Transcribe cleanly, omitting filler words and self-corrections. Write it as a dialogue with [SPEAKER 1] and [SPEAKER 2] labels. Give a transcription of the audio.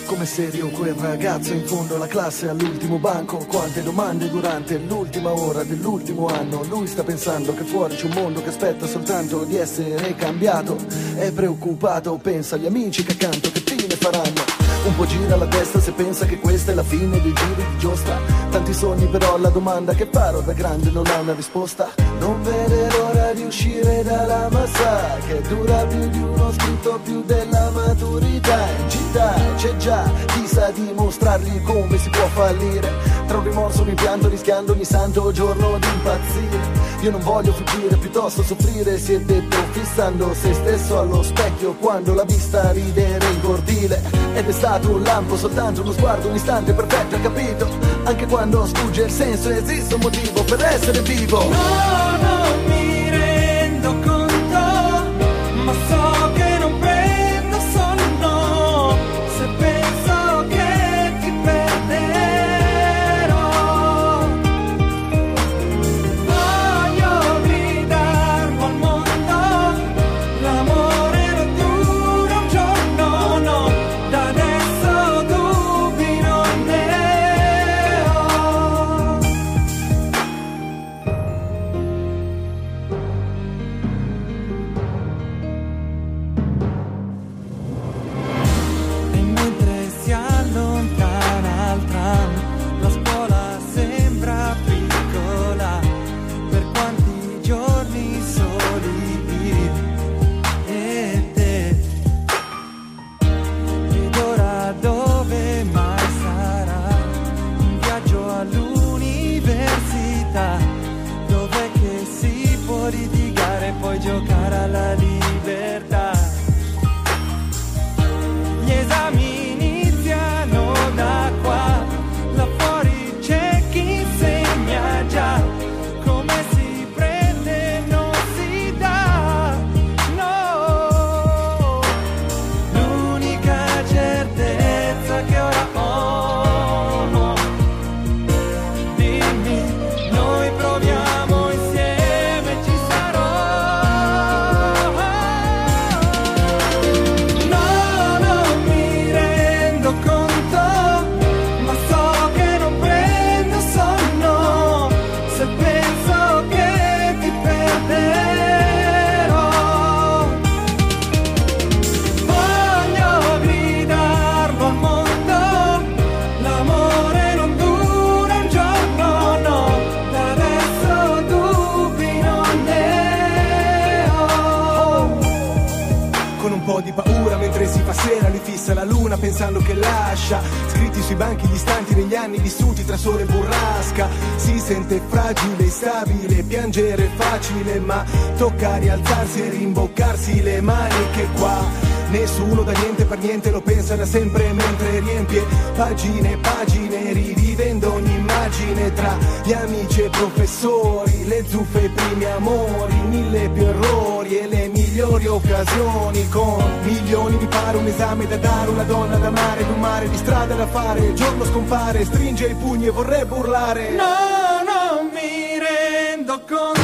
[SPEAKER 1] Come serio quel ragazzo in fondo alla classe all'ultimo banco. Quante domande durante l'ultima ora dell'ultimo anno. Lui sta pensando che fuori c'è un mondo che aspetta soltanto di essere cambiato. È preoccupato, pensa agli amici che accanto che fine faranno. Un po' gira la testa se pensa che questa è la fine dei giri di giostra. Tanti sogni però la domanda che farò da grande non ha una risposta. Non vede l'ora di uscire dalla massa che dura più di uno scritto, più della maturità. In città c'è già chi sa dimostrargli come si può fallire. Tra un rimorso e un impianto rischiando ogni santo giorno di impazzire. Io non voglio fuggire, piuttosto soffrire, si è detto fissando se stesso allo specchio quando l'ha vista ridere in cortile. Ed è stato un lampo, soltanto uno sguardo, un istante perfetto, ha capito? Anche quando sfugge il senso esiste un motivo per essere vivo.
[SPEAKER 2] No, non mi rendo conto, ma so che non prendo sonno se penso che ti perderò. Voglio gridarlo al mondo, l'amore non dura un giorno, no, da adesso dubbi non ne ho. E mentre si allontana il tram, la scuola sembra piccola, per quanti giorni soli io e te. Ed ora dove mai sarà un viaggio all'università, dov'è che si può litigare e poi giocare alla libertà. Gli esami iniziano da qua, là fuori c'è chi insegna già come si prende, non si dà, no. L'unica certezza che ora ho, dimmi, noi proviamo insieme, ci sarò. No, non mi rendo conto, ma so che non prendo sonno se penso che ti perderò. Voglio gridarlo al mondo, l'amore non dura un giorno, no, da adesso dubbi non ne ho.
[SPEAKER 3] Con un po' di paura mentre si fa sera, lui fissa la luna pensando che lascia scritti sui banchi gli istanti degli anni vissuti tra sole e burrasca. Si sente fragile, instabile, piangere è facile, ma tocca rialzarsi e rimboccarsi le maniche qua. Nessuno da niente per niente lo pensa da sempre mentre riempie pagine e pagine, rivivendo ogni immagine tra gli amici e professori, le zuffe e i primi amori, mille più errori e le migliori occasioni, con milioni di pari, un esame da dare, una donna da amare, un mare di strada da fare. Il giorno scompare, stringe i pugni e vorrebbe urlare.
[SPEAKER 2] No, non mi rendo conto,